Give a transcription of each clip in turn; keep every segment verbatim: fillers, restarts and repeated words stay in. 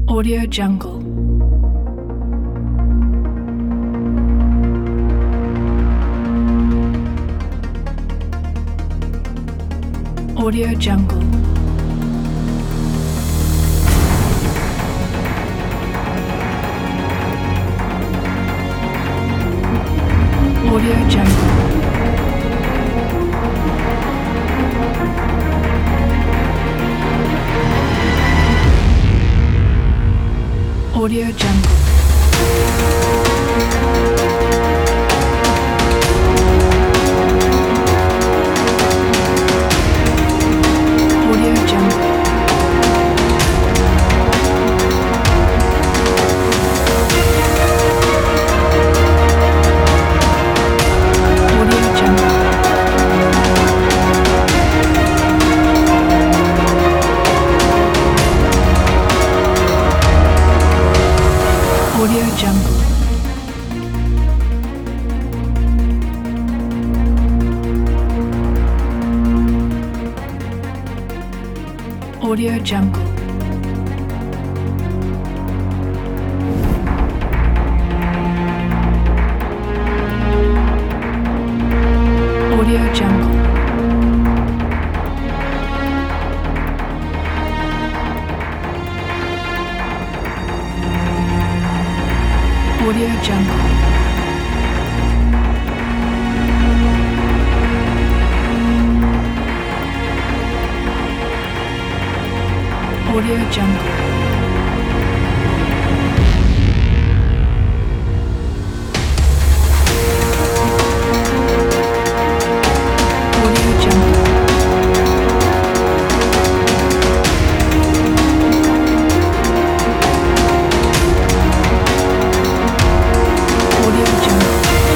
Audio Jungle. Audio Jungle. Audio Jungle. Audio Jungle. Audio Jungle. Audio Jungle. Audio Jungle. Audio Jungle. Audio Jungle. Audio Jungle. Audio Jungle. Audio Jungle. Audio Jungle.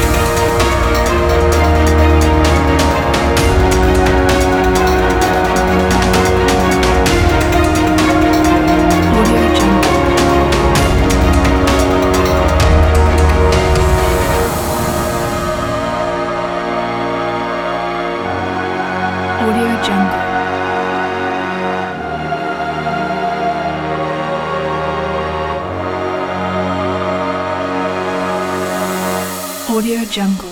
Audio Jungle. Audio Jungle. Audio Jungle.